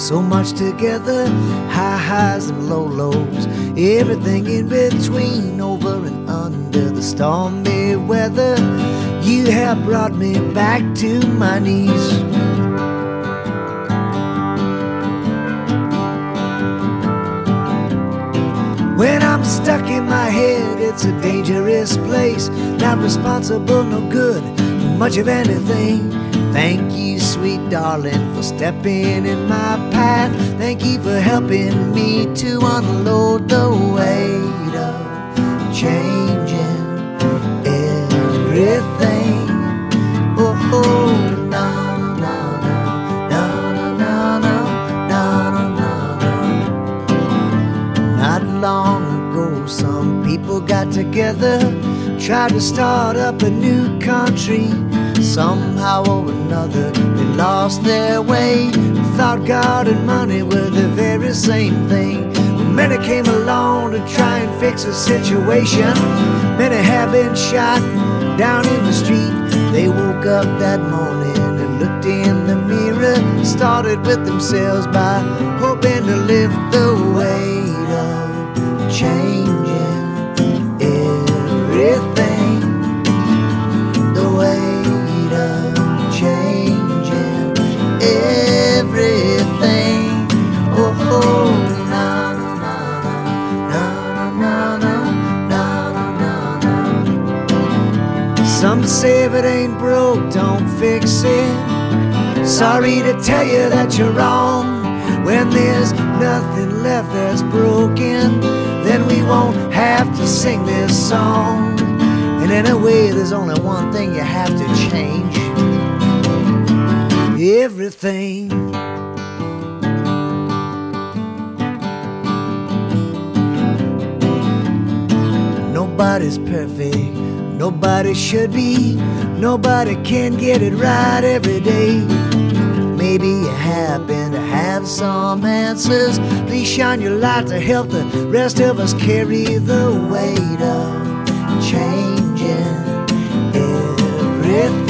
So much together, high highs and low lows, everything in between, over and under the stormy weather. You have brought me back to my knees. When I'm stuck in my head, it's a dangerous place. Not responsible, no good for much of anything. Thank you, sweet darling, for stepping in my path. Thank you for helping me to unload the weight of changing everything. Oh, oh, no, no, no, no, no, no, no, no, no. Not long ago, some people got together, tried to start up a new country. Somehow or another, they lost their way. Thought God and money were the very same thing. Many came along to try and fix the situation. Many have been shot down in the street. They woke up that morning and looked in the mirror. Started with themselves by hoping to lift the weight of changing everything. The weight of changing everything. Oh, oh, no, no, no, no, no, no, no, no. Some say if it ain't broke, don't fix it. Sorry to tell you that you're wrong. When there's nothing left that's broken, then we won't have to sing this song. And in a way, there's only one thing you have to change: everything. Nobody's perfect, nobody should be. Nobody can get it right every day. Maybe you happen to have some answers. Please shine your light to help the rest of us carry the weight of changing everything.